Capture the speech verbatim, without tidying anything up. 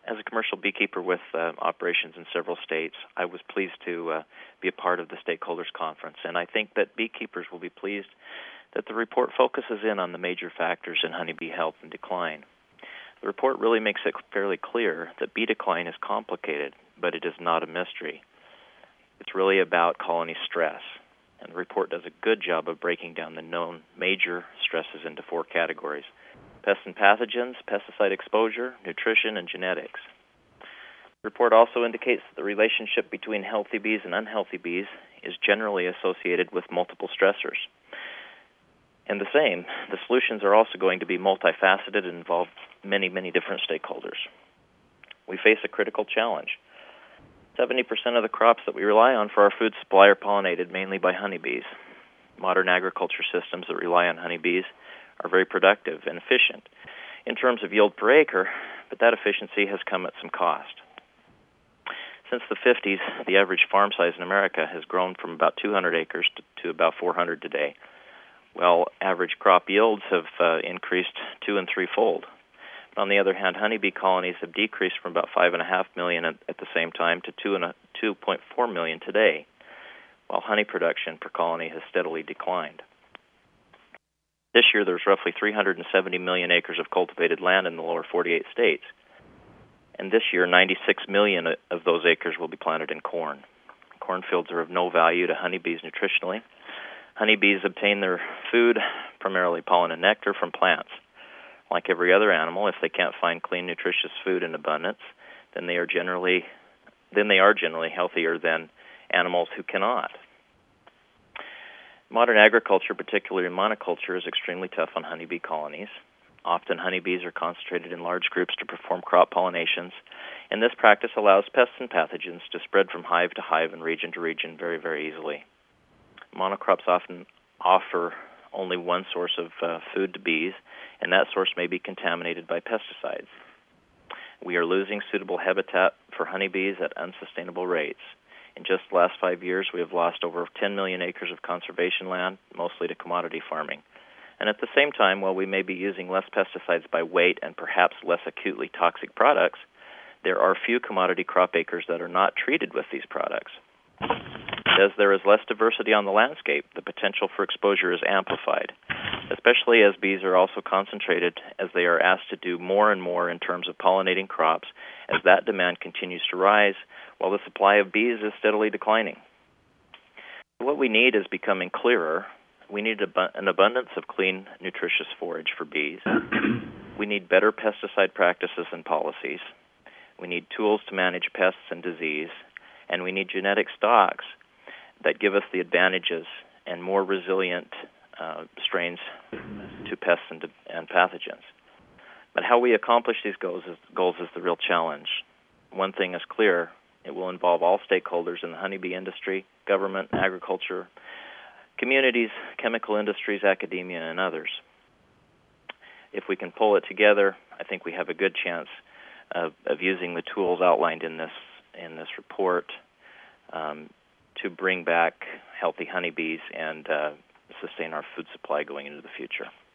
as a commercial beekeeper with uh, operations in several states, I was pleased to uh, be a part of the stakeholders conference, and I think that beekeepers will be pleased that the report focuses in on the major factors in honeybee health and decline. The report really makes it fairly clear that bee decline is complicated, but it is not a mystery. It's really about colony stress, and the report does a good job of breaking down the known major stresses into four categories: pests and pathogens, pesticide exposure, nutrition, and genetics. The report also indicates that the relationship between healthy bees and unhealthy bees is generally associated with multiple stressors. And the same, the solutions are also going to be multifaceted and involve many, many different stakeholders. We face a critical challenge. seventy percent of the crops that we rely on for our food supply are pollinated mainly by honeybees. Modern agriculture systems that rely on honeybees are very productive and efficient in terms of yield per acre, but that efficiency has come at some cost. Since the fifties, the average farm size in America has grown from about two hundred acres to, to about four hundred today. Well, average crop yields have uh, increased two and threefold. On the other hand, honeybee colonies have decreased from about five and a half million at, at the same time to two and a, two point four million today, while honey production per colony has steadily declined. This year, there's roughly three hundred seventy million acres of cultivated land in the lower forty-eight states, and this year, ninety-six million of those acres will be planted in corn. Cornfields are of no value to honeybees nutritionally. Honeybees obtain their food, primarily pollen and nectar, from plants. Like every other animal, if they can't find clean, nutritious food in abundance, then they are generally then they are generally healthier than animals who cannot. Modern agriculture, particularly monoculture, is extremely tough on honeybee colonies. Often honeybees are concentrated in large groups to perform crop pollinations, and this practice allows pests and pathogens to spread from hive to hive and region to region very, very easily. Monocrops often offer only one source of uh, food to bees, and that source may be contaminated by pesticides. We are losing suitable habitat for honeybees at unsustainable rates. In just the last five years, we have lost over ten million acres of conservation land, mostly to commodity farming. And at the same time, while we may be using less pesticides by weight and perhaps less acutely toxic products, there are few commodity crop acres that are not treated with these products. As there is less diversity on the landscape, the potential for exposure is amplified, especially as bees are also concentrated as they are asked to do more and more in terms of pollinating crops as that demand continues to rise while the supply of bees is steadily declining. What we need is becoming clearer. We need an abundance of clean, nutritious forage for bees. We need better pesticide practices and policies. We need tools to manage pests and disease. And we need genetic stocks that give us the advantages and more resilient uh, strains to pests and, and pathogens. But how we accomplish these goals is, goals is the real challenge. One thing is clear: it will involve all stakeholders in the honeybee industry, government, agriculture, communities, chemical industries, academia, and others. If we can pull it together, I think we have a good chance of, of using the tools outlined in this in this report um, to bring back healthy honeybees and uh, sustain our food supply going into the future.